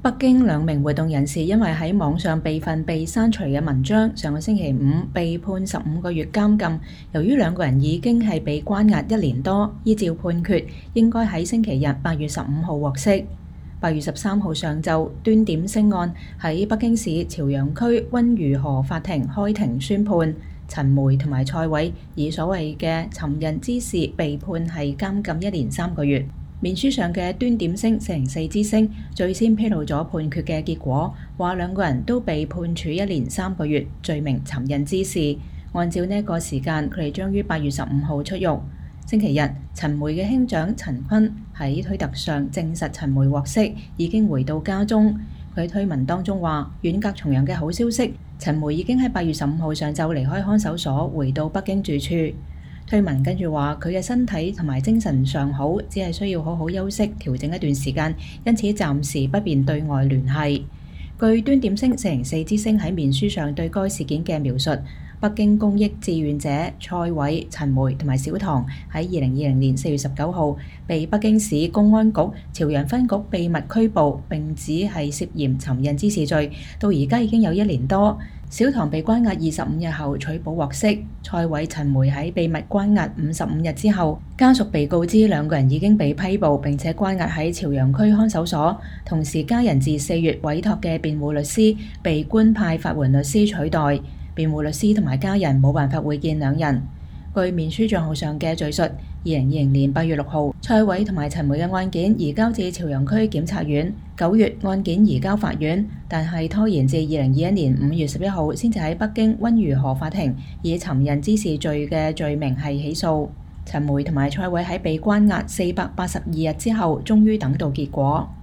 北京兩名活動人士因為喺網上備份被刪除嘅文章，上個星期五被判15個月監禁。由於兩個人已經係被關押1年多，依照判決應該喺星期日8月15號獲釋。8月13號上晝，端點星案喺北京市朝陽區溫榆河法庭開庭宣判，陳梅同埋蔡偉以所謂嘅尋釁滋事被判係監禁1年3個月。面書上嘅端點星404之星最先披露咗判決嘅結果，話兩個人都被判處1年3個月，罪名尋釁滋事。按照呢個時間，佢哋將於8月15號出獄。星期日，陳梅嘅兄長陳坤喺推特上證實陳梅獲釋，已經回到家中。佢喺推文當中話：遠隔重洋嘅好消息，陳梅已經喺8月15號上晝離開看守所，回到北京住處。推文跟住話佢嘅身體同埋精神尚好，只係需要好好休息調整一段時間，因此暫時不便對外聯繫。據端點星404之星喺面書上對該事件嘅描述，北京公益志願者蔡偉、陳梅同埋小唐喺2020年4月19號被北京市公安局朝陽分局秘密拘捕，並指係涉嫌尋釁滋事罪，到而家已經有1年多。小唐被關押25日後取保獲釋，蔡偉、陳梅喺秘密關押55日之後，家屬被告知兩個人已經被批捕，並且關押喺朝陽區看守所。同時，家人自4月委託嘅辯護律師被官派法援律師取代，辯護律師同埋家人冇辦法會見兩人。據面書帳號上嘅敘述，2020年8月6號，蔡偉同埋陳梅嘅案件移交至朝陽區檢察院，9月案件移交法院，但係拖延至2021年5月11號先至喺北京溫榆河法庭以尋釁滋事罪嘅罪名係起訴。陳梅同埋蔡偉喺被關押482日之後，終於等到結果。